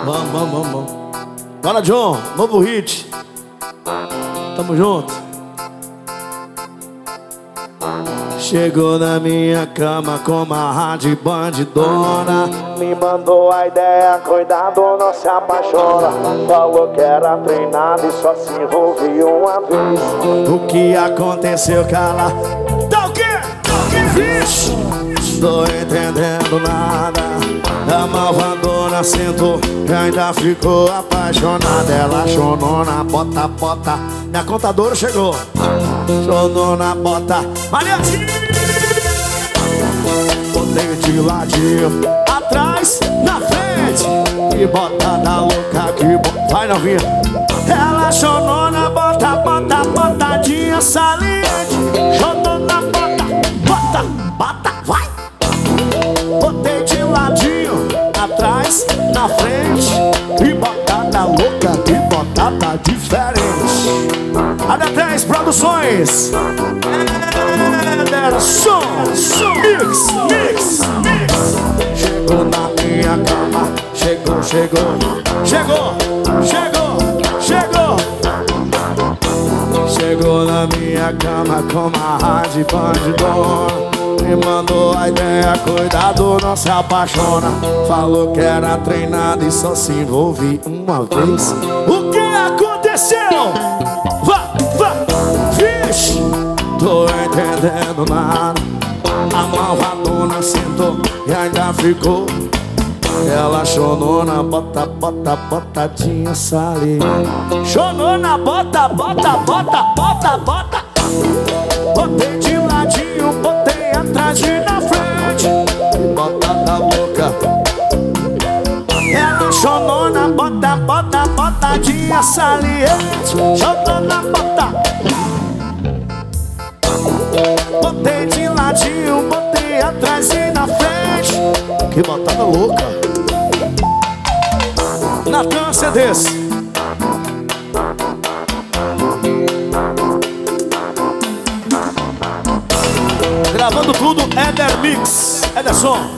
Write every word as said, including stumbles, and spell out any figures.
Vamos, vamos, vamos, vamos. Bora, John, novo hit. Tamo junto. Chegou na minha cama com uma rádio bandidona. Me mandou a ideia, cuidado, não se apaixona. Falou que era treinado e só se envolvia uma vez. O que aconteceu, cala? Tá o quê? Tá o quê? Vixe! Tô entendendo nada. A malvadona sentou e ainda ficou apaixonada. Ela chonona, bota, bota. Minha contadora chegou. Chonona, bota. Mariazinha! Botei de ladinho, atrás, na frente. E bota da louca que bo... Vai, novinha. Ela chonona, bota, bota, botadinha saliente. Chonona, bota, bota, bota, vai. Botei de ladinho, atrás, na frente. E botada louca, e botada diferente. A D três Produções. É, som, som, mix, mix, mix. Chegou na minha cama, chegou, chegou, chegou, chegou, chegou. Chegou na minha cama com uma rádio bandidona. Me mandou a ideia, cuidado, não se apaixona. Falou que era treinado e só se envolve uma vez. O que aconteceu? Vá, vá, vixe! Tô entendendo nada. A malvadona sentou e ainda ficou. Ela chonona, bota, bota, botadinha saliente. Chonona, bota, bota, bota, bota, bota. Botei de ladinho, botei atrás e na frente. Bota da boca. Ela chonona, bota, bota, botadinha saliente. Chonona, bota. Botei de ladinho, botei atrás e na frente. Que botada louca. Natan C Ds. Gravando tudo, Eder Mix. Ederson.